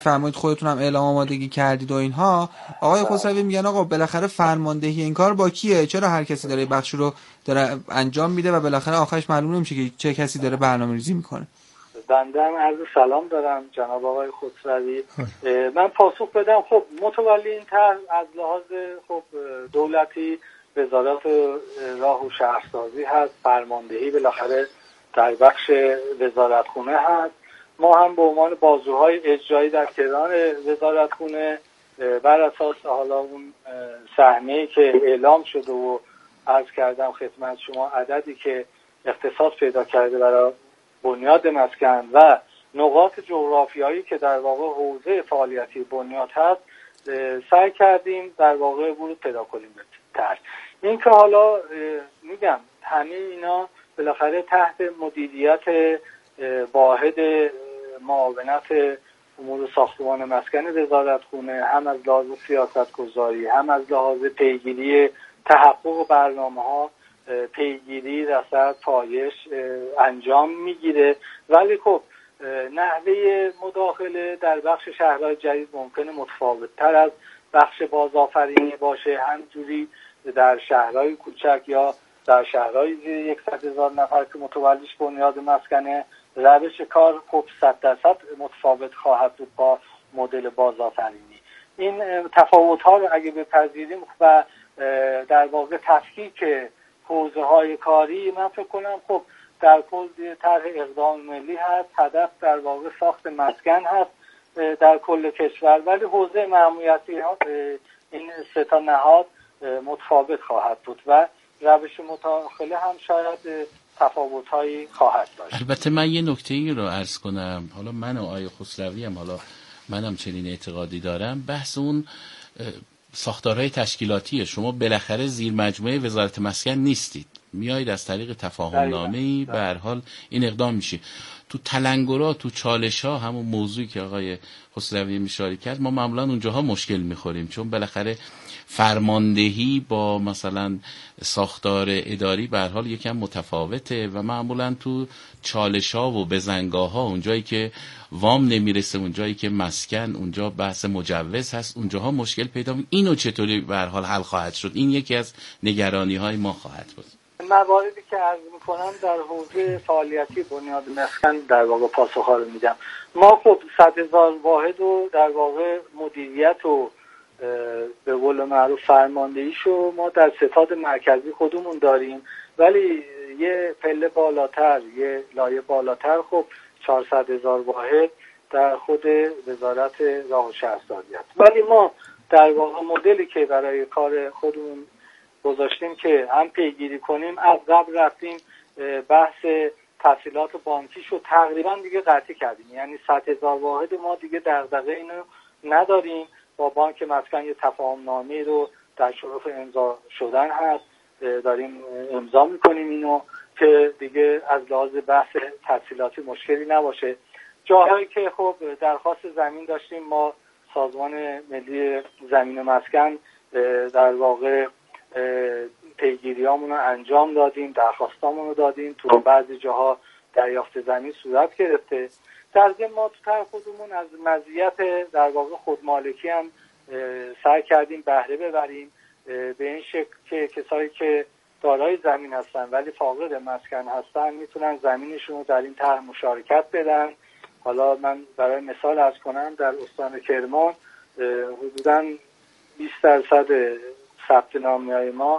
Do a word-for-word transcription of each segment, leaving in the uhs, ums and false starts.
فرمایید خودتون هم اعلام آمادگی کردید و اینها، آقای خسروی میگن آقا بالاخره فرماندهی این کار با کیه؟ چرا هر کسی داره بخش رو داره انجام میده و بالاخره آخرش معلوم نمیشه که چه کسی داره برنامه‌ریزی میکنه؟ بنده هم عرض سلام دارم جناب آقای خسروی. من پاسخ بدم. خب متولی این طرح از لحاظ خب دولتی وزارت راه و شهرسازی هست، فرماندهی بالاخره در بخش وزارتخونه هست. ما هم به عنوان بازوهای اجرایی در کنار وزارتخونه بر اساس حالا اون سهمیه‌ای که اعلام شده و عرض کردم خدمت شما عددی که اختصاص پیدا کرده برای بنیاد مسکن و نقاط جغرافیایی که در واقع حوزه فعالیتی بنیاد هست، سعی کردیم در واقع ورود پیدا کنیم به طرح. این که حالا میگم همه اینا بالاخره تحت مدیریت واحد معاونت امور ساختمان مسکن وزارتخونه، هم از لحاظ سیاستگذاری هم از لحاظ پیگیری تحقق برنامه‌ها، پیگیری رصد پایش انجام میگیره. ولی خب نحوه مداخله در بخش شهرهای جدید ممکنه متفاوت‌تر از بخش بازآفرینی باشه، همجوری در شهرهای کوچک یا در شهرهای زیر صد هزار نفر که متولیش بنیاد مسکنه، روش کار خب صد درصد متفاوت خواهد بود با مدل بازآفرینی. این تفاوت‌ها رو اگه بپذیریم و در واقع تفکیک حوزه های کاری، من فکر کنم خب در کل طرح اقدام ملی هست، هدف در واقع ساخت مسکن هست در کل کشور، ولی حوزه مأموریتی ها این سه تا نهاد متفاوت خواهد بود و روش مداخله هم شاید تفاوت‌هایی خواهد داشت. البته من یه نکته‌ای رو عرض کنم، حالا من و آقای خسروی هم حالا منم چنین اعتقادی دارم، بحث اون ساختارهای تشکیلاتی شما بالاخره زیر مجموعه وزارت مسکن نیستید، میایید از طریق تفاهم نامه‌ای به هر حال این اقدام میشه. تو تلنگرها، تو چالش‌ها، همون موضوعی که آقای خسروی اشاره کرد، ما معمولا اونجاها مشکل میخوریم، چون بالاخره فرماندهی با مثلا ساختار اداری به هر حال یکم متفاوته و معمولا تو چالش‌ها و بزنگاه‌ها، اونجایی که وام نمیرسه، اونجایی که مسکن، اونجا بحث مجوز هست، اونجاها مشکل پیدا می. اینو چطوری به هر حال حل خواهد شد؟ این یکی از نگرانی‌های ما خواهد بود. مواردی که عرض میکنم در حوزه فعالیتی بنیاد مسکن در واقع پاسخ‌ها رو میدم. ما خب صد هزار واحد و در واقع مدیریت و به قول معروف فرماندهیشو ما در ستاد مرکزی خودمون داریم، ولی یه پله بالاتر، یه لایه بالاتر خب چهارصد هزار واحد در خود وزارت راه و شهرسازی است. ولی ما در واقع مدلی که برای کار خودمون گذاشتیم که هم پیگیری کنیم، از قبل رفتیم بحث تسهیلات بانکیشو تقریبا دیگه قطعی کردیم، یعنی صد هزار واحد ما دیگه دغدغه اینو نداریم. با بانک مسکن یه تفاهم نامه رو در شرف امضا شدن هست، داریم امضا میکنیم اینو که دیگه از لحاظ بحث تسهیلاتی مشکلی نباشه. جاهایی که خب درخواست زمین داشتیم، ما سازمان ملی زمین و مسکن در واقع پیگیریامون رو انجام دادیم، درخواستامون رو دادیم، تو بعضی جاها دریافت زمین صورت گرفته. در ضمن ما تو طرح خودمون از مزیت در واقع خودمالکی هم سعی کردیم بهره ببریم، به این شکل که کسایی که دارای زمین هستن ولی فاقد مسکن هستن میتونن زمینشون رو در این طرح مشارکت بدن. حالا من برای مثال عرض کنم، در استان کرمان حدوداً بیست درصد ثبت نامه‌های ما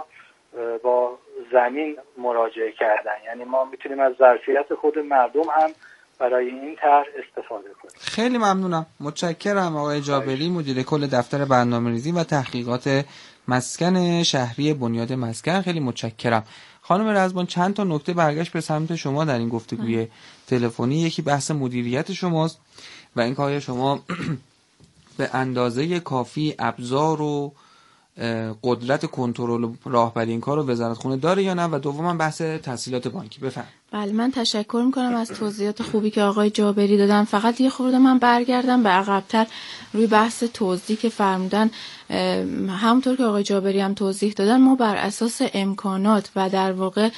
با زمین مراجعه کردن، یعنی ما میتونیم از ظرفیت خود مردم هم برای این طرح استفاده کنیم. خیلی ممنونم، متشکرم آقای جابری، مدیر کل دفتر برنامه‌ریزی و تحقیقات مسکن شهری بنیاد مسکن. خیلی متشکرم. خانم رزبان، چند تا نکته برگشت به سمت شما در این گفتگوی تلفنی. یکی بحث مدیریت شماست و این که شما به اندازه کافی ابزار و قدرت کنترل راهبری این کار رو وزارتخونه داره یا نه، و دوما بحث تسهیلات بانکی. بفرمایید. بله، من تشکر میکنم از توضیحات خوبی که آقای جابری دادن. فقط یه خورده من برگردم به عقب‌تر روی بحث توضیح که فرمودن. همونطور که آقای جابری هم توضیح دادن، ما بر اساس امکانات و در واقع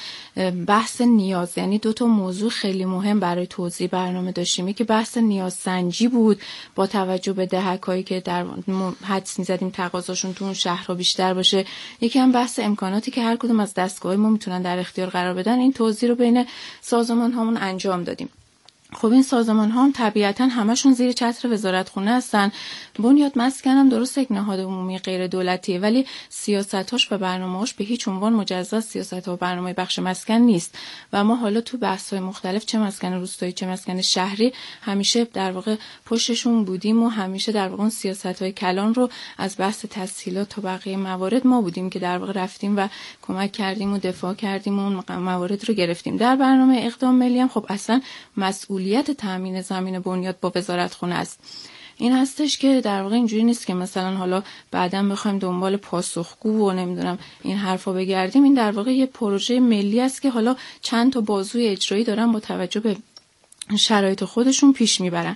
بحث نیاز، یعنی دو تا موضوع خیلی مهم برای توضیح برنامه داشتیم. که بحث نیاز سنجی بود با توجه به دهکایی که در حدس می‌زدیم تقاضاشون تو اون شهرها بیشتر باشه. یکی هم بحث امکاناتی که هر کدوم از دستگاه‌های ما میتونن در اختیار قرار بدن. این توضیح رو بین سازمان هامون انجام دادیم. خب این سازمان ها هم طبیعتاً همشون زیر چتر وزارتخونه هستن. بنیاد مسکن هم درست یک نهاد عمومی غیر دولتیه، ولی سیاستاش و برنامه‌هاش به هیچ عنوان مجزا سیاست‌ها و برنامه بخش مسکن نیست و ما حالا تو بحث‌های مختلف، چه مسکن روستایی چه مسکن شهری، همیشه در واقع پشتشون بودیم و همیشه در واقع سیاست‌های کلان رو از بحث تسهیلات تا بقیه موارد ما بودیم که در واقع رفتیم و کمک کردیم و دفاع کردیم و اون موارد رو گرفتیم. در برنامه اقدام ملی هم خب اصلا مسئول مسئولیت تامین زمین بنیاد با وزارتخونه است. این هستش که در واقع اینجوری نیست که مثلا حالا بعداً بخوایم دنبال پاسخگو و نمیدونم این حرفا بگردیم. این در واقع یه پروژه ملی است که حالا چند تا بازوی اجرایی دارن با توجه به شرایط خودشون پیش میبرن.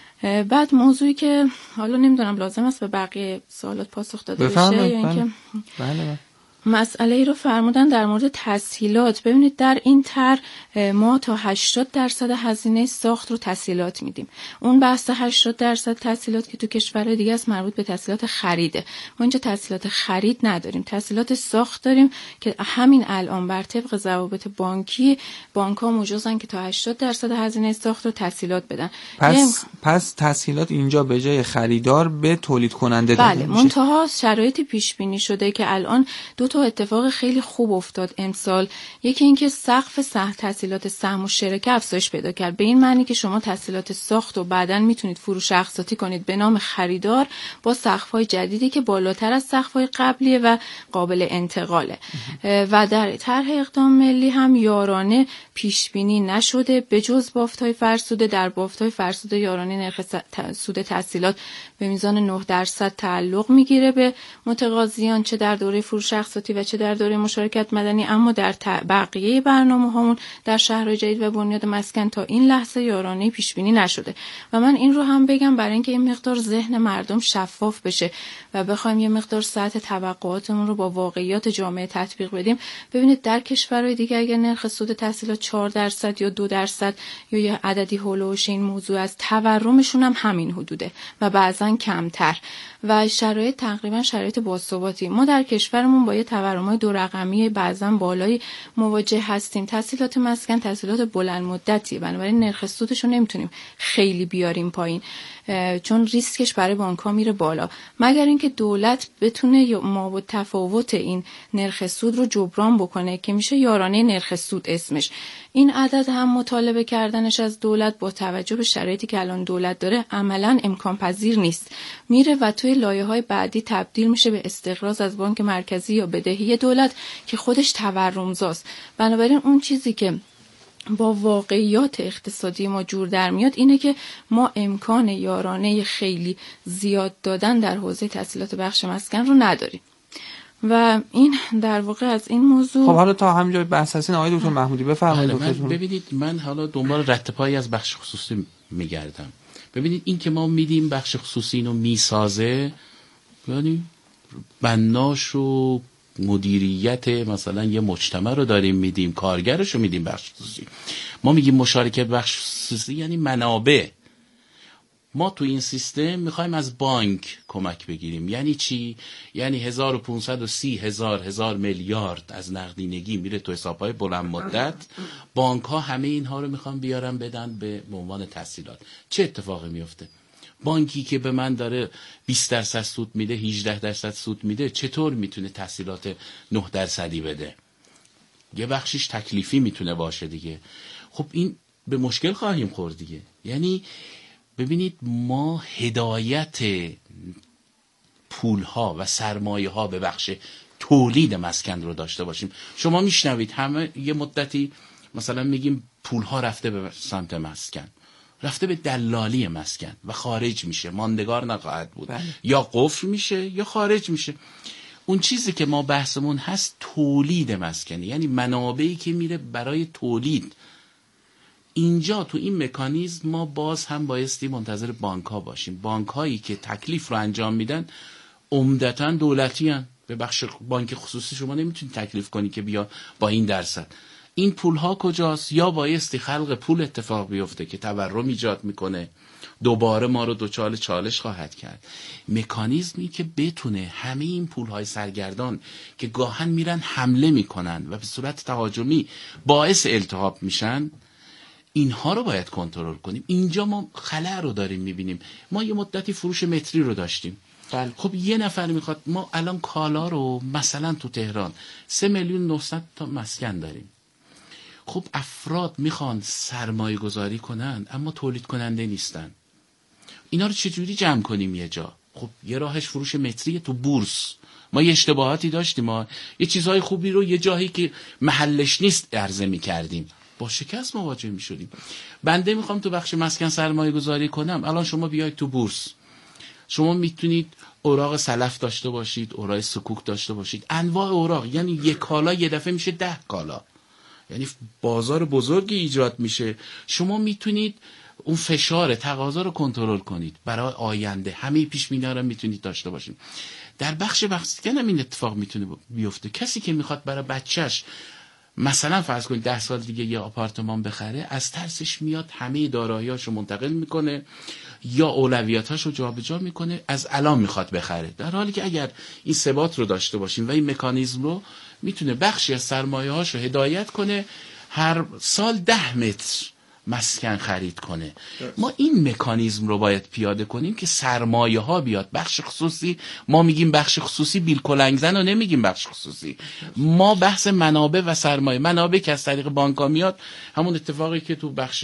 بعد موضوعی که حالا نمیدونم لازم است به بقیه سوالات پاسخ داده بشه یا اینکه بله مسئله ای رو فرمودن در مورد تسهیلات. ببینید در این طرح ما تا هشتاد درصد هزینه ساخت رو تسهیلات میدیم. اون بحث هشتاد درصد تسهیلات که تو کشورهای دیگه است مربوط به تسهیلات خریده. ما اینجا تسهیلات خرید نداریم، تسهیلات ساخت داریم که همین الان بر طبق ضوابط بانکی بانک‌ها مجازن که تا هشتاد درصد هزینه ساخت رو تسهیلات بدن. پس پس تسهیلات اینجا به جای خریدار به تولید کننده داده بله، میشه. منتها شرایطی پیش بینی شده که الان دو تا اتفاق خیلی خوب افتاد امسال. یکی اینکه سقف سهم تسهیلات سهم و شرکت افزایش پیدا کرد، به این معنی که شما تسهیلات ساخت و بعداً میتونید فروش اقساطی کنید به نام خریدار با سقف‌های جدیدی که بالاتر از سقف‌های قبلیه و قابل انتقاله. و در طرح اقدام ملی هم یارانه پیش بینی نشده به جز بافت‌های فرسوده. در بافت‌های فرسوده یارانه نرخ سود تسهیلات به میزان نه درصد تعلق میگیره به متقاضیان، چه در دوره فروش اقساطی و چه در دوره مشارکت مدنی. اما در بقیه برنامه‌هامون در شهرهای جدید و بنیاد مسکن تا این لحظه یارانه پیش بینی نشده. و من این رو هم بگم برای اینکه این مقدار ذهن مردم شفاف بشه و بخوایم یه مقدار سطح توقعاتمون رو با واقعیات جامعه تطبیق بدیم. ببینید در کشورهای دیگه اگر نرخ سود تسهیلات چهار درصد یا دو درصد یا یه عددی هولوش این موضوع از تورمشون هم همین حدوده و بعضا کمتر و شرایط تقریبا شرایط باثباتی. ما در کشورمون با یه تورم‌های دو رقمی بعضا بالایی مواجه هستیم. تسهیلات مسکن تسهیلات بلند مدتیه، بنابراین نرخ سودش رو نمیتونیم خیلی بیاریم پایین چون ریسکش برای بانک‌ها میره بالا، مگر اینکه دولت بتونه مابعد تفاوت این نرخ سود رو جبران بکنه که میشه یارانه نرخ سود اسمش. این عدد هم مطالبه کردنش از دولت با توجه به شرایطی که الان دولت داره عملاً امکان پذیر نیست. میره و توی لایه‌های بعدی تبدیل میشه به استقراض از بانک مرکزی یا بدهی دولت که خودش تورمزاست. بنابراین اون چیزی که با واقعیات اقتصادی ما جور در میاد اینه که ما امکان یارانه خیلی زیاد دادن در حوزه تسهیلات بخش مسکن رو نداریم و این در واقع از این موضوع. خب حالا تا همینجا بحث هستین آقای دکتر محمودی بفرمایید. من ببینید من حالا دنبال رتپایی از بخش خصوصی میگردم. ببینید این که ما میدیم بخش خصوصی اینو میسازه، یعنی بناش و مدیریت مثلا یه مجتمع رو داریم میدیم، کارگرش رو میدیم بخش خصوصی. ما میگیم مشارکت بخش خصوصی یعنی منابع. ما تو این سیستم میخوایم از بانک کمک بگیریم. یعنی چی؟ یعنی هزار و پانصد و سی هزار هزار میلیارد از نقدینگی میره تو حسابهای بلند مدت. بانک ها همه اینها رو میخوان بیارن بدن به عنوان تسهیلات. چه اتفاقی میفته؟ بانکی که به من داره بیست درصد سود میده، هجده درصد سود میده، چطور میتونه تسهیلات نه درصدی بده؟ یه بخشش تکلیفی میتونه باشه دیگه. خب این به مشکل خواهیم خورد دیگه. یعنی ببینید ما هدایت پولها و سرمایه ها به بخش تولید مسکن رو داشته باشیم. شما میشنوید همه یه مدتی مثلا میگیم پولها رفته به سمت مسکن، رفته به دلالی مسکن و خارج میشه، ماندگار نخواهد بود. بله. یا قفل میشه یا خارج میشه. اون چیزی که ما بحثمون هست تولید مسکنی، یعنی منابعی که میره برای تولید اینجا تو این مکانیزم ما باز هم بایستی منتظر بانک ها باشیم. بانک هایی که تکلیف رو انجام میدن عمدتاً دولتی هن. به بخش بانک خصوصی شما نمیتونی تکلیف کنی که بیا با این درصد. این پول ها کجاست؟ یا بایستی خلق پول اتفاق بیفته که تورم ایجاد میکنه، دوباره ما رو دوچال چالش خواهد کرد. مکانیزمی که بتونه همه این پولهای سرگردان که گاهن میرن حمله میکنن و به صورت تهاجمی باعث التهاب میشن، اینها رو باید کنترل کنیم. اینجا ما خلأ رو داریم میبینیم. ما یه مدتی فروش متری رو داشتیم. بله. خب یه نفر میخواد، ما الان کالا رو مثلا تو تهران سه میلیون نهصد تا مسکن داریم. خب افراد میخوان سرمایه گذاری کنن اما تولید کننده نیستن. اینا رو چجوری جمع کنیم یه جا؟ خب یه راهش فروش متری تو بورس. ما یه اشتباهاتی داشتیم، ما یه چیزهای خوبی رو یه جایی که محلش نیست عرضه میکردیم، با شکست مواجه میشدیم. بنده میخوام تو بخش مسکن سرمایه گذاری کنم. الان شما بیاید تو بورس، شما میتونید اوراق سلف داشته باشید، اوراق سکوک داشته باشید، انواع اوراق. یعنی یک کالا یه دفعه میشه ده کالا، یعنی بازار بزرگی ایجاد میشه. شما میتونید اون فشار تقاضا رو کنترل کنید برای آینده. همه پیش بینی‌ها رو میتونید داشته باشید. در بخش مسکن هم این اتفاق میتونه بیفته. کسی که میخواد برای بچهش مثلا فرض کنید ده سال دیگه یه آپارتمان بخره، از ترسش میاد همه دارایی‌هاشو منتقل میکنه یا اولویتاشو جابجا میکنه، از الان میخواد بخره. در حالی که اگر این ثبات رو داشته باشیم و این مکانیزم رو، میتونه بخشی از سرمایه‌هاشو هدایت کنه هر سال ده متر مسکن خرید کنه. ما این مکانیزم رو باید پیاده کنیم که سرمایه ها بیاد. بخش خصوصی، ما میگیم بخش خصوصی بیل کلنگ زن و نمیگیم بخش خصوصی. ما بحث منابع و سرمایه، منابع که از طریق بانک ها میاد، همون اتفاقی که تو بخش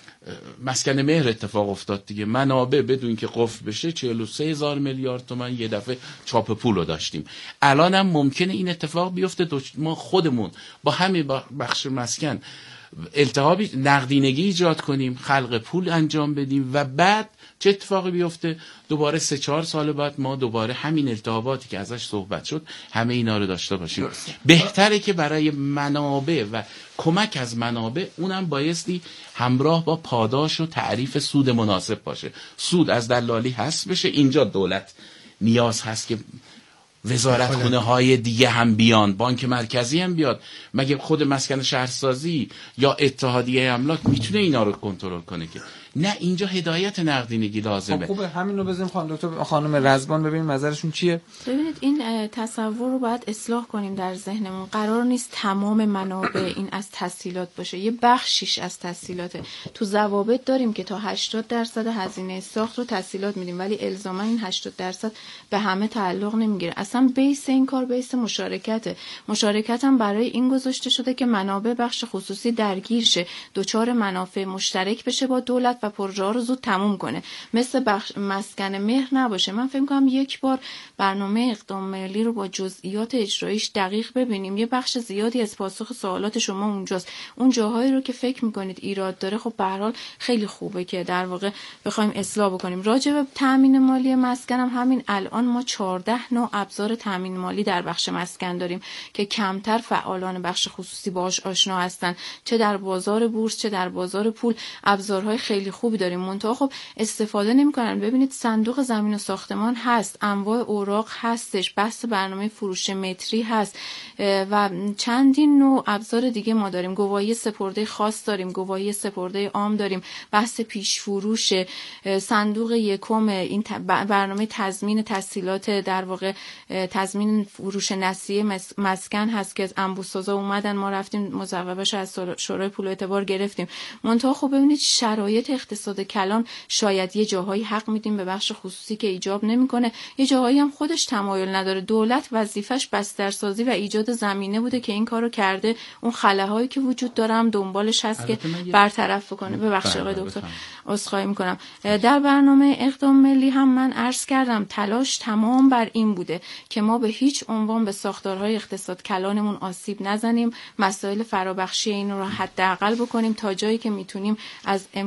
مسکن مهر اتفاق افتاد دیگه. منابع بدون که قفل بشه چهل و سه هزار میلیارد تومان یه دفعه چاپ پول رو داشتیم. الان هم ممکنه این اتفاق بیفته. ما خودمون با همین بخش مسکن التهابی نقدینگی ایجاد کنیم، خلق پول انجام بدیم و بعد چه اتفاقی بیفته؟ دوباره سه چهار سال بعد ما دوباره همین التهاباتی که ازش صحبت شد همه اینا رو داشته باشیم. بهتره که برای منابع و کمک از منابع، اونم بایستی همراه با پاداش و تعریف سود مناسب باشه. سود از دلالی حذف بشه. اینجا دولت نیاز هست که وزارت خونه های دیگه هم بیان، بانک مرکزی هم بیاد. مگه خود مسکن شهرسازی یا اتحادیه املاک میتونه اینا رو کنترل کنه که؟ نه، اینجا هدایت نقدینگی لازمه. خب خوبه، همین رو بزنیم خانم دکتر خانم رزبان ببینیم نظرشون چیه. ببینید این تصور رو باید اصلاح کنیم در ذهنمون. قرار نیست تمام منابع این از تسهیلات باشه، یه بخشیش از تسهیلاته. تو ضوابط داریم که تا هشتاد درصد هزینه ساخت رو تسهیلات میدیم، ولی الزاما این هشتاد درصد به همه تعلق نمیگیره. اصلا بیس این کار بیس مشارکته. مشارکت هم برای این گذاشته شده که منابع بخش خصوصی درگیر شه، دوچار منافع مشترک بشه با دولت و پروژه ها رو زود تموم کنه. مثل بخش مسکن مهر نباشه. من فکر می‌کنم یک بار برنامه اقدام ملی رو با جزئیات اجراییش دقیق ببینیم. یه بخش زیادی از پاسخ سوالات شما اونجاست. اون جاهایی رو که فکر می‌کنید ایراد داره، خب به هر حال خیلی خوبه که در واقع بخوایم اصلاح بکنیم. راجع به تامین مالی مسکن هم همین الان ما چهارده نوع ابزار تامین مالی در بخش مسکن داریم که کمتر فعالان بخش خصوصی باهاش آشنا هستن، چه در بازار بورس چه در بازار پول. ابزارهای خیلی خوبی داریم، منتها خب استفاده نمی‌کنن. ببینید صندوق زمین و ساختمان هست، انواع اوراق هستش، بحث برنامه فروش متری هست و چندین نوع ابزار دیگه ما داریم. گواهی سپرده خاص داریم، گواهی سپرده عام داریم، بحث پیش فروش، صندوق یکم، این برنامه تضمین تسهیلات، در واقع تضمین فروش نسیه مسکن هست که از انبوسازا اومدن، ما رفتیم مصوبه‌اش از شورای پول و اعتبار گرفتیم. منتها خب ببینید شرایط اقتصاد کلان شاید یه جاهایی حق میدیم به بخش خصوصی که ایجاب نمیکنه، یه جاهایی هم خودش تمایل نداره. دولت وظیفش بسترسازی و ایجاد زمینه بوده که این کارو کرده. اون خلاهایی که وجود داره هم دنبالش هست که برطرف کنه. ببخشید آقای دکتر، عذرخواهی میکنم. در برنامه اقدام ملی هم من عرض کردم تلاش تمام بر این بوده که ما به هیچ عنوان به ساختارهای اقتصاد کلانمون آسیب نزنیم، مسائل فرابخشی این رو حداقل بکنیم تا جایی که میتونیم از امکانات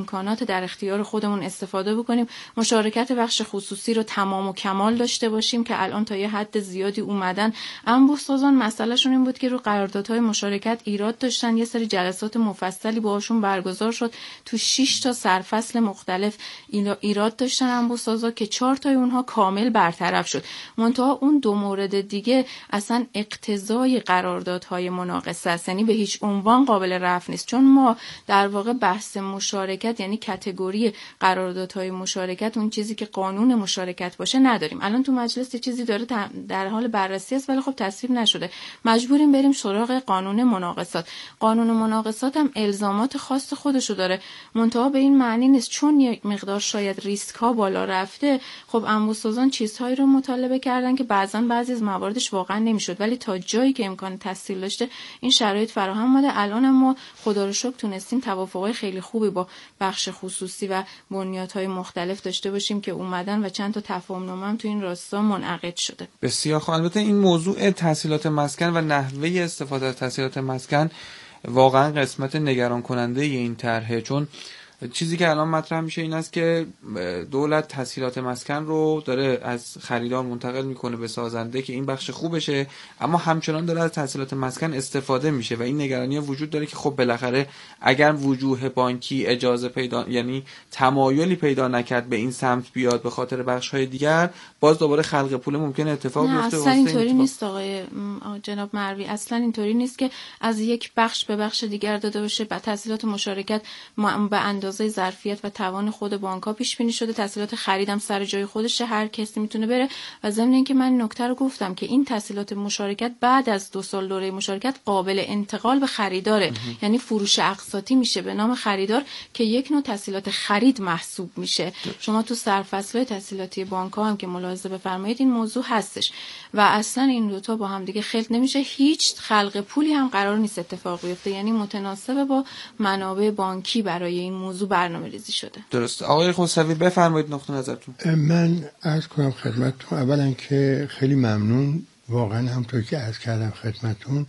در اختیار خودمون استفاده بکنیم، مشارکت بخش خصوصی رو تمام و کمال داشته باشیم که الان تا یه حد زیادی اومدن. انبوه سازان مسئلهشون این بود که رو قراردادهای مشارکت ایراد داشتن، یه سری جلسات مفصلی باهاشون برگزار شد، تو شش تا سرفصل مختلف ایراد داشتن انبوه سازا که چهار تای اونها کامل برطرف شد. منتها اون دو مورد دیگه اصلا اقتضای قراردادهای مناقصه است، یعنی به هیچ عنوان قابل رفع نیست، چون ما در واقع بحث مشارکت یعنی کاتگوری قراردادهای مشارکت، اون چیزی که قانون مشارکت باشه نداریم. الان تو مجلس یه چیزی داره در حال بررسی است ولی خب تصویب نشده، مجبوریم بریم سراغ قانون مناقصات. قانون مناقصات هم الزامات خاص خودشو داره، منتها به این معنی نیست چون یک مقدار شاید ریسک ها بالا رفته خب انبوه سازان چیزهایی رو مطالبه کردن که بعضا بعضی از مواردش واقعا نمیشد، ولی تا جایی که امکان تسهیل داشته این شرایط فراهم اومده. الان هم ما خدا رو شکر تونستیم توافقای خیلی خوبی با بخش خصوصی و بنیادهای مختلف داشته باشیم که اومدن و چند تا تفاهم‌نامه هم تو این راستا منعقد شده. بسیار خوب. البته این موضوع تسهیلات مسکن و نحوه استفاده از تسهیلات مسکن واقعا قسمت نگران کننده این طرحه، چون چیزی که الان مطرح میشه این است که دولت تسهیلات مسکن رو داره از خریدار منتقل میکنه به سازنده که این بخش خوبشه، اما همچنان داره از تسهیلات مسکن استفاده میشه و این نگرانی وجود داره که خب بالاخره اگر وجوه بانکی اجازه پیدا یعنی تمایلی پیدا نکرد به این سمت بیاد به خاطر بخش‌های دیگر، باز دوباره خلق پول ممکنه اتفاق بیفته. اصلا اینطوری نیست آقای جناب مروی، اصلا اینطوری نیست که از یک بخش به بخش دیگر داده باشه. با تسهیلات مشارکت به اندازه ظرفیت و توان خود بانک‌ها پیش بینی شده، تسهیلات خریدم سر جای خودشه، هر کسی میتونه بره. و ضمن اینکه من نکته رو گفتم که این تسهیلات مشارکت بعد از دو سال دوره مشارکت قابل انتقال به خریداره، یعنی فروش اقساطی میشه به نام خریدار که یک نوع تسهیلات خرید محسوب میشه. شما تو سرفصل‌های تسهیلاتی بانک‌ها هم که ملاحظه بفرمایید این موضوع هستش و اصلا این دو تا با هم دیگه خلط نمیشه. هیچ خلق پولی هم قرار نیست اتفاق بیفته، یعنی متناسب با منابع بانکی برای این موضوع برنامه‌ریزی شده. درست. آقای خسروی بفرمایید نقطه نظرتون. من عرض کنم خدمتتون اولا که خیلی ممنون، واقعا همونطور که عرض کردم خدمتتون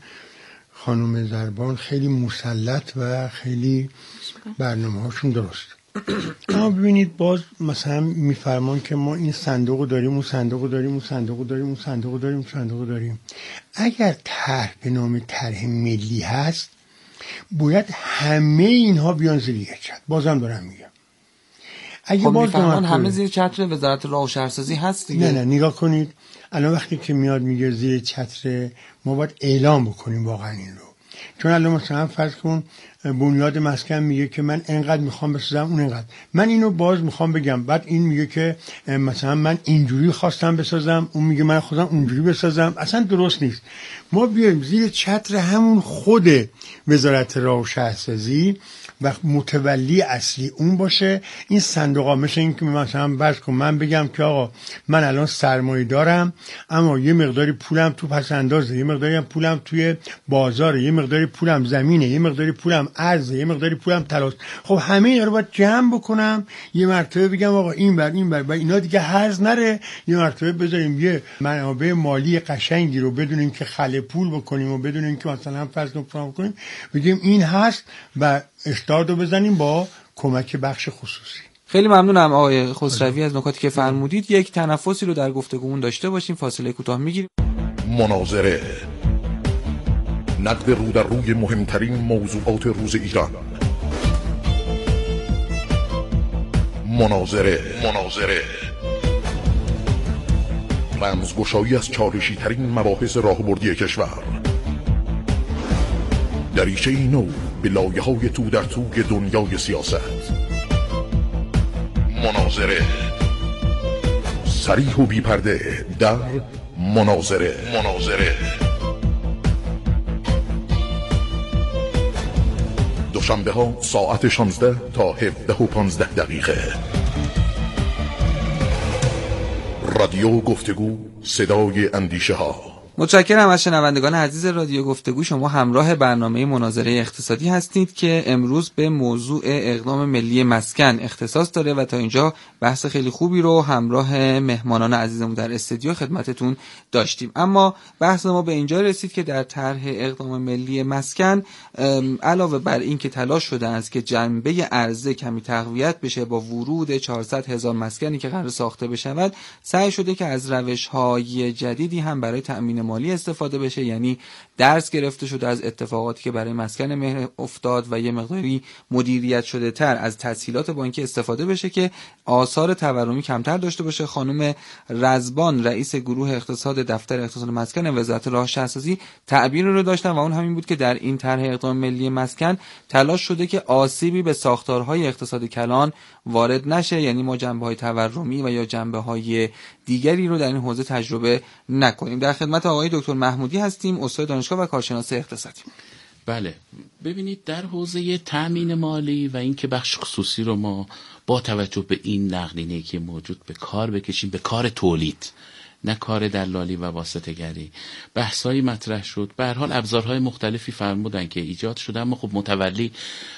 خانم زربان خیلی مسلط و خیلی برنامه‌هاشون درست. اما ببینید باز مثلا میفرمان که ما این صندوق داریم، اون صندوق داریم، اون صندوق داریم، اون صندوق داریم، اون صندوق داریم. اگر طرح به نام طرح ملی هست باید همه اینها بیان زیر یک چتر. بازم دارم میگم اگه خب باز میفرمان همه زیر چتر وزارت راه و شهرسازی هست دیگه. نه نه نگاه کنید الان وقتی که میاد میگه زیر چتر، ما باید اعلام بکنیم واقعا این رو. چون الان مثلا فرض کن بنیاد مسکن میگه که من انقدر میخوام بسازم، اون انقدر، من اینو باز میخوام بگم، بعد این میگه که مثلا من اینجوری خواستم بسازم، اون میگه من خواستم اونجوری بسازم، اصلا درست نیست. ما بیایم زیر چتر همون خود وزارت راه و شهرسازی و متولی اصلی اون باشه. این صندوق ها مثل این که مثلا فرض کن من بگم که آقا من الان سرمایه دارم اما یه مقداری پولم تو پس اندازه، یه مقداری هم پولم توی بازاره، یه مقداری پولم زمینه، یه مقداری پولم ارزه، یه مقداری پولم طلاست. خب همه اینا رو باید جمع بکنم یه مرتبه بگم آقا این بر این بر و اینا دیگه هرز نره، یه مرتبه بذاریم یه منابع مالی قشنگی رو بدون اینکه خل پول بکنیم و بدون اینکه مثلا فصل رو کنیم بگیم این هست و استارت رو بزنیم با کمک بخش خصوصی. خیلی ممنونم آقای خسروی از نکاتی که فرمودید. یک تنفسی رو در گفتگومون داشته باشیم، فاصله کوتاه میگیریم. مناظره، نقد رو در روی مهمترین موضوعات روز ایران. مناظره مناظره رمزگشایی از چالشی ترین مباحث راهبردی کشور، دریچه نو به لایه های تو در توی دنیای سیاست. مناظره، صریح و بی پرده در مناظره. مناظره دوشنبه ها ساعت شانزده تا هفده و پانزده دقیقه. رادیو گفتگو، صدای اندیشه ها. متشکرم از شنوندگان عزیز رادیو گفتگو. شما همراه برنامه مناظره اقتصادی هستید که امروز به موضوع اقدام ملی مسکن اختصاص داره و تا اینجا بحث خیلی خوبی رو همراه مهمانان عزیزمون در استودیو خدمتتون داشتیم. اما بحث ما به اینجا رسید که در طرح اقدام ملی مسکن علاوه بر این که تلاش شده است که جنبه عرضه کمی تقویت بشه با ورود چهارصد هزار مسکنی که قرار ساخته بشود، سعی شده که از روش‌های جدیدی هم برای تأمین مالی استفاده بشه. یعنی درس گرفته شده از اتفاقاتی که برای مسکن مهر افتاد و یه مقداری مدیریت شده تر از تسهیلات بانکی استفاده بشه که آثار تورمی کمتر داشته باشه. خانم رزبان رئیس گروه اقتصاد دفتر اقتصاد مسکن وزارت راه شهرسازی تعبیر رو داشتن و اون همین بود که در این طرح اقدام ملی مسکن تلاش شده که آسیبی به ساختارهای اقتصاد کلان وارد نشه، یعنی ما جنبه‌های تورمی و یا جنبه‌های دیگری رو در این حوزه تجربه نکنیم. در خدمت آقای دکتر محمودی هستیم، استاد دانشگاه و کارشناس اقتصادی. بله، ببینید در حوزه تأمین مالی و اینکه بخش خصوصی رو ما با توجه به این نقدینه‌ای که موجود به کار بکشیم، به کار تولید، نه کار دلالی و واسطه‌گری. بحث‌های مطرح شد. به هر حال ابزارهای مختلفی فرمودن که ایجاد شده، اما خب متولی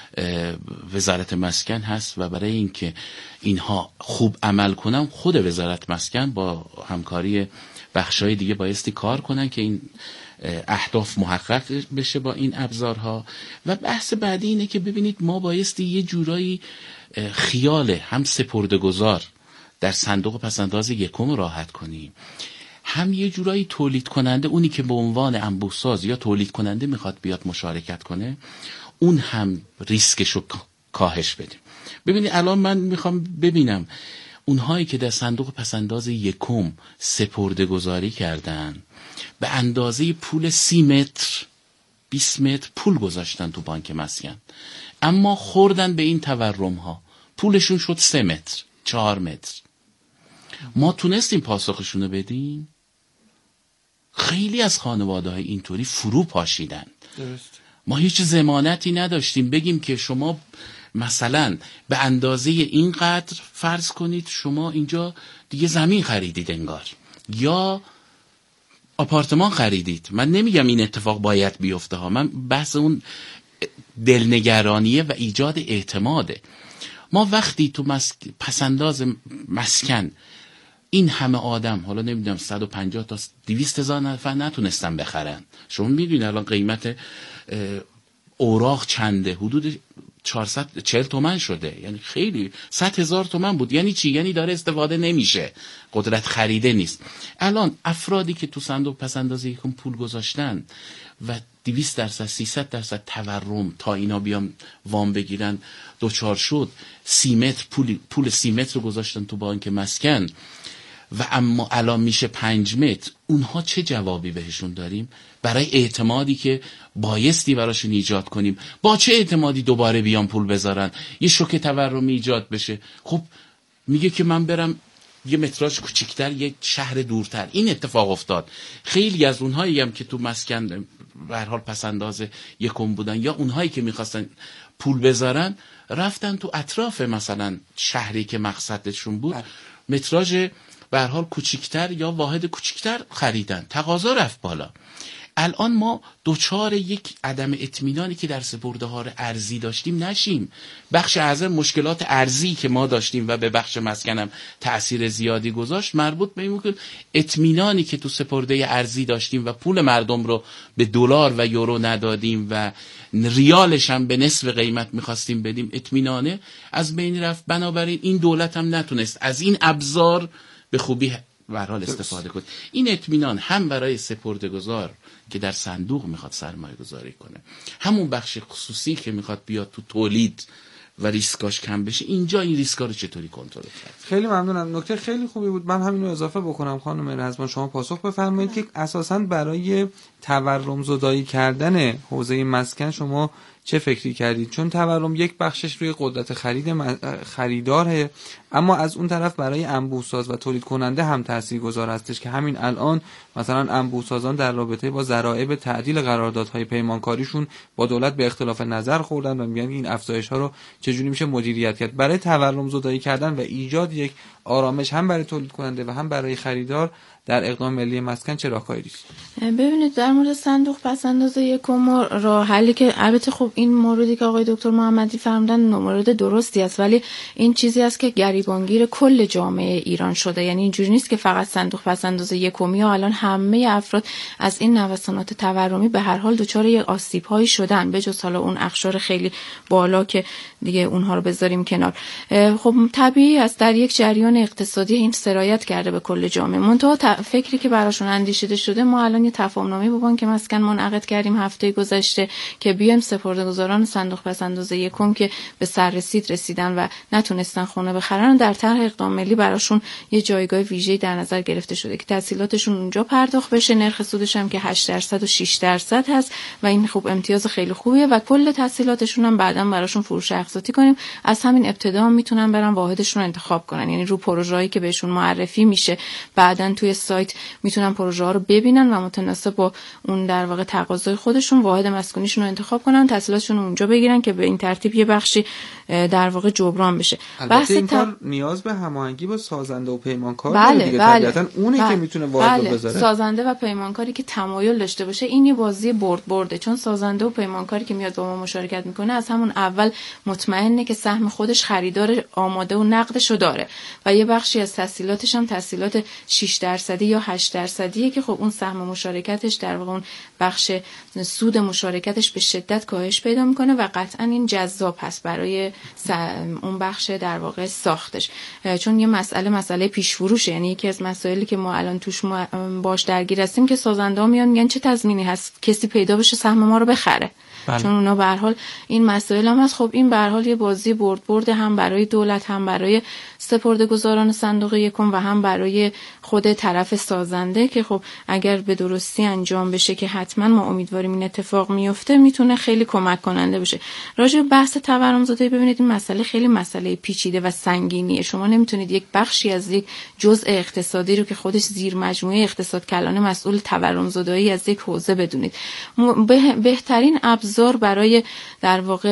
وزارت مسکن هست و برای اینکه اینها خوب عمل کنن خود وزارت مسکن با همکاری بخش‌های دیگه بایستی کار کنن که این اهداف محقق بشه با این ابزارها. و بحث بعدی اینه که ببینید ما بایستی یه جورایی خیال هم سپرده‌گذار در صندوق پسنداز یکم راحت کنیم، هم یه جورایی تولید کننده، اونی که به عنوان انبوه‌ساز یا تولید کننده میخواد بیاد مشارکت کنه، اون هم ریسکش رو کاهش بدیم. ببینید الان من میخوام ببینم اونهایی که در صندوق پسنداز یکم سپرده گذاری کردن به اندازه پول سی متر بیست متر پول گذاشتن تو بانک مسکن، اما خوردن به این تورم ها، پولشون شد سه متر چهار متر. ما تونستیم پاسخشونو بدیم؟ خیلی از خانواده های اینطوری فرو پاشیدن. درست. ما هیچ ضمانتی نداشتیم بگیم که شما مثلا به اندازه اینقدر فرض کنید شما اینجا دیگه زمین خریدید انگار یا آپارتمان خریدید. من نمیگم این اتفاق باید بیفته ها، من بحث اون دلنگرانیه و ایجاد اعتماده. ما وقتی تو مسک... پسنداز مسکن این همه آدم، حالا نمیدونم صد و پنجاه تا دویست هزار نفر نتونستن بخرن، شما میدونید الان قیمت اوراق چنده، حدود چهارصد و چهل تومن شده، یعنی خیلی صد هزار تومن بود. یعنی چی؟ یعنی داره استفاده نمیشه، قدرت خریده نیست. الان افرادی که تو صندوق پسندازی یکم پول گذاشتن و دویست درصد سیصد درصد تورم تا اینا بیان وام بگیرن دوچار شد، سی متر پول پول سی متر رو گذاشتن تو بانک مسکن و اما الان میشه پنج متر. اونها چه جوابی بهشون داریم برای اعتمادی که بایستی براشون ایجاد کنیم؟ با چه اعتمادی دوباره بیان پول بذارن، یه شوک تورمی ایجاد بشه؟ خب میگه که من برم یه متراژ کوچیک‌تر، یه شهر دورتر. این اتفاق افتاد. خیلی از اونهایی هم که تو مسکن به هر حال پسنداز یکم بودن یا اونهایی که میخواستن پول بذارن رفتن تو اطراف مثلا شهری که مقصدشون بود متراژ به هر حال کوچیک‌تر یا واحد کوچیک‌تر خریدن، تقاضا رفت بالا. الان ما دوچار یک عدم اطمینانی که در سپرده‌ها ارزی داشتیم نشیم. بخش اعظم مشکلات ارزی که ما داشتیم و به بخش مسکنم تأثیر زیادی گذاشت مربوط به این بود اطمینانی که تو سپرده ارزی داشتیم و پول مردم رو به دلار و یورو ندادیم و ریالش هم به نصف قیمت می‌خواستیم بدیم، اطمینانه از بین رفت. بنابراین این دولت هم نتونست از این ابزار به خوبی به هر حال استفاده کنه. این اطمینان هم برای سپرده‌گذار که در صندوق میخواد سرمایه گذاری کنه، همون بخش خصوصی که میخواد بیاد تو تولید و ریسکاش کم بشه، اینجا این ریسکا رو چطوری کنترل کرد. خیلی ممنونم، نکته خیلی خوبی بود. من همین رو اضافه بکنم خانم رزبان، شما پاسخ بفرمایید که اساساً برای تورم زدایی کردن حوزه مسکن شما چه فکری کردید؟ چون تورم یک بخشش روی قدرت خرید خریداره، اما از اون طرف برای انبوه‌ساز و تولید کننده هم تاثیرگذار هستش که همین الان مثلا انبوه‌سازان در رابطه با ضرائب تعدیل قراردادهای پیمانکاریشون با دولت به اختلاف نظر خوردن و میگن این افزایش‌ها رو چجوری میشه مدیریت کرد. برای تورم زدایی کردن و ایجاد یک آرامش هم برای تولید کننده و هم برای خریدار در اقدام ملی مسکن چه راهکاری است؟ ببینید در مورد صندوق پس انداز یکم راه حلی که البته خب این موردی که آقای دکتر محمدی فرمودن مورد درستی است، ولی این چیزی است که گریبانگیر کل جامعه ایران شده. یعنی اینجوری نیست که فقط صندوق پس انداز یکمی ها، الان همه افراد از این نوسانات تورمی به هر حال دچار یک آسیب هایی شدن، به جز حالا اون اقشار خیلی بالا که دیگه اونها رو بذاریم کنار. خب طبیعی است در یک جریان اقتصادی این سرایت کرده به کل جامعه. منتها فکری که براشون اندیشیده شده، ما الان یه تفاهم‌نامه با بانک مسکن منعقد کردیم هفته گذشته که بیایم سپرده‌گذاران صندوق پس انداز یکم که به سر رسید رسیدن و نتونستن خونه بخرن در طرح اقدام ملی براشون یه جایگاه ویژه‌ای در نظر گرفته شده که تسهیلاتشون اونجا پرداخت بشه، نرخ سودش هم که هشت درصد و شش درصد هست و این خوب امتیاز خیلی خوبیه و کل تسهیلاتشون هم بعداً براشون فروش اقساطی کنیم. از همین ابتدا هم میتونن برن واحدشون رو انتخاب کنن، یعنی رو پروژه‌ای که بهشون معرفی میشه بعداً توی سایت میتونن پروژه ها رو ببینن و متناسب با اون در واقع تقاضای خودشون واحد مسکونیشون رو انتخاب کنن، تسهیلاتشون رو اونجا بگیرن که به این ترتیب یه بخشی در واقع جبران بشه. البته این کار نیاز به هماهنگی با سازنده و پیمانکار بله داره دیگه، بله طبیعتاً اونه بله. که میتونه واحد بله. رو بذاره. سازنده و پیمانکاری که تمایل داشته باشه، این یه بازی برد برده، چون سازنده و پیمانکاری که میاد با ما مشارکت میکنه از همون اول مطمئنه که سهم خودش خریدار آماده و نقدشو داره و یه بخشی از تسهیلاتش هم تسهیلات شش درصدی یا هشت درصدیه که خب اون سهم مشارکتش در واقع اون بخش سود مشارکتش به شدت کاهش پیدا میکنه و قطعا این جذاب هست برای اون بخش در واقع ساختش، چون یه مسئله مسئله پیش فروشه. یعنی یکی از مسائلی که ما الان توش ما باش درگیر هستیم که سازنده ها میان میگن چه تضمینی هست کسی پیدا بشه سهم ما رو بخره. بله. چون اونا به هر حال این مسائل هم هست. خب این به هر حال یه بازی برد برد هم برای دولت، هم برای سپرده‌گذاران صندوق یکم و هم برای خود طرف سازنده که خب اگر به درستی انجام بشه که حتما ما امیدواریم این اتفاق میفته، میتونه خیلی کمک کننده بشه. راجع به بحث تورم زدایی ببینید این مسئله خیلی مسئله پیچیده و سنگینیه. شما نمیتونید یک بخشی از یک جزء اقتصادی رو که خودش زیر مجموعه اقتصاد کلان مسئول تورم زدایی از یک حوزه بدونید. بهترین ابزار برای در واقع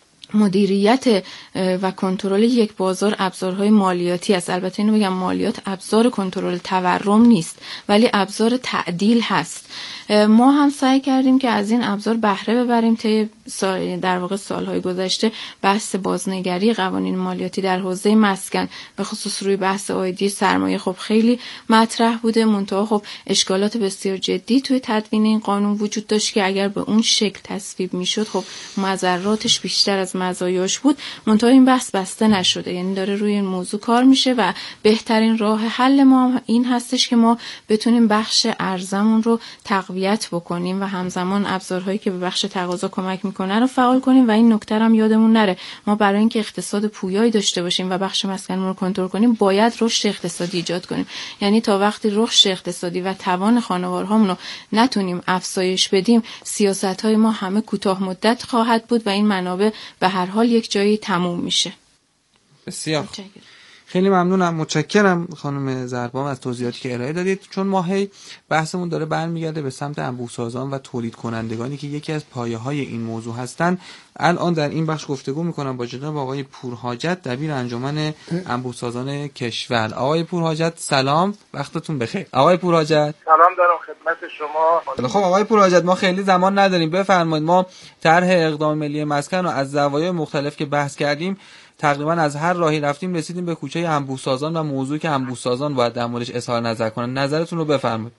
مدیریت و کنترل یک بازار ابزارهای مالیاتی است. البته اینو بگم مالیات ابزار کنترل تورم نیست، ولی ابزار تعدیل هست. ما هم سعی کردیم که از این ابزار بهره ببریم. طی در واقع سالهای گذشته بحث بازنگری قوانین مالیاتی در حوزه مسکن به خصوص روی بحث عایدی سرمایه خب خیلی مطرح بوده، منتها خب اشکالات بسیار جدی توی تدوین این قانون وجود داشت که اگر به اون شکل تصویب میشد خب مضراتش بیشتر از مزایاش بود. منتها این بحث بسته نشده، یعنی داره روی این موضوع کار میشه و بهترین راه حل ما این هستش که ما بتونیم بخش ارزمون رو تقویت بکنیم و همزمان ابزارهایی که به بخش تقاضا کمک میکنه رو فعال کنیم. و این نکته هم یادمون نره، ما برای اینکه اقتصاد پویایی داشته باشیم و بخش مسکنمون رو کنترل کنیم باید رشد اقتصادی ایجاد کنیم. یعنی تا وقتی رشد اقتصادی و توان خانوارهامون رو نتونیم افزایش بدیم، سیاست‌های ما همه کوتاه مدت خواهد بود و این منابع به هر حال یک جایی تموم میشه. بسیار خیلی ممنونم، متشکرم خانم زربان از توضیحاتی که ارائه دادید. چون ما هی بحثمون داره برمیگرده به سمت انبوه‌سازان و تولید کنندگانی که یکی از پایه‌های این موضوع هستن، الان در این بخش گفتگو میکنم با جناب آقای پورحاجت، دبیر انجمن انبوه‌سازان کشور. آقای پورحاجت سلام، وقتتون بخیر. آقای پورحاجت سلام دارم خدمت شما. خب آقای پورحاجت ما خیلی زمان نداریم، بفرمایید. ما طرح اقدام ملی مسکن رو از زوایای مختلف که بحث کردیم تقریبا از هر راهی رفتیم رسیدیم به کوچه انبوه‌سازان و موضوعی که انبوه‌سازان باید در موردش اظهار نظر کنن. نظرتون رو بفرمایید.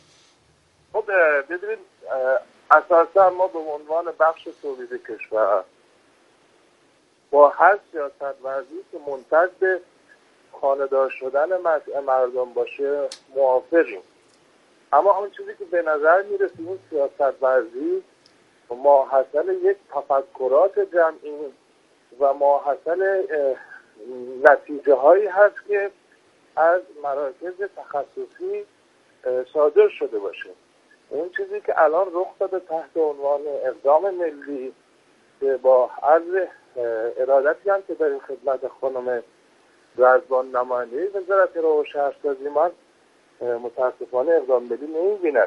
خب ببینید اساسا ما به عنوان بخش تولید کشور با هر سیاست ورزی که منتج به خانه‌دار شدن مردم باشه موافقیم، اما اون چیزی که به نظر میرسه این سیاست ورزی ماحصل یک تفکرات جمعی و ماحصل نتیجه هایی هست که از مراکز تخصصی صادر شده باشه. اون چیزی که الان رخ داده تحت عنوان اقدام ملی که با عرض ارادتی هم که داریم خدمت خانم رضوان نماینده وزارت راه و شهرسازی، من متاسفانه اقدام ملی نمی‌بینم.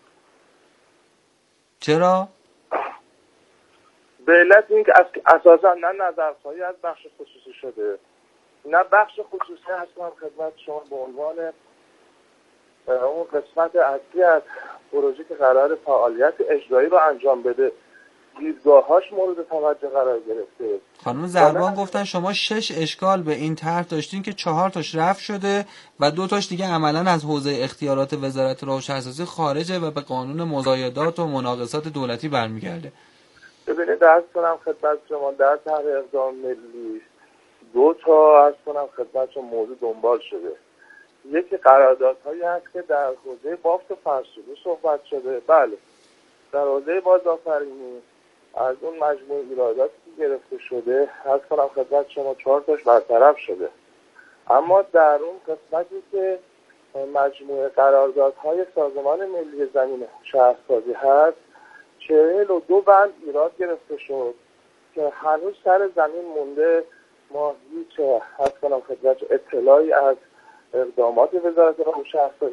چرا؟ به علت اینکه اساسا نه نظرخواهی از بخش خصوصی شده، نه بخش خصوصی هستم خدمت شما به عنوان اون قسمت اصلی از پروژه که قرار فعالیت اجرایی رو انجام بده دیدگاه‌هاش مورد توجه قرار گرفته. خانم زربان گفتن شما شش اشکال به این طرح داشتین که چهار تاش رفع شده و دو تاش دیگه عملاً از حوزه اختیارات وزارت راه و شهرسازی خارجه و به قانون مزایدات و مناقصات دولتی برمیگرده. ببینید درس کنم خدمت شما در طرح اقدام ملی دو تا از کنم خدمت شما موضوع دنبال شده. یکی قراردادهایی هست که در حوزه بافت و فرسودی صحبت شده. بله، در حوزه بازآفرینی از اون مجموع ایراداتی که گرفته شده از کنم خدمت شما چهار تاش برطرف شده، اما در اون قسمتی که مجموع قراردادهای سازمان ملی زمین شهرسازی هست چهل و دو بند ایراد گرفته شد که هنوز سر زمین مونده. ما هیچ از کنم خدمت اطلاعی از اقدامات وزارت راه و شهرسازی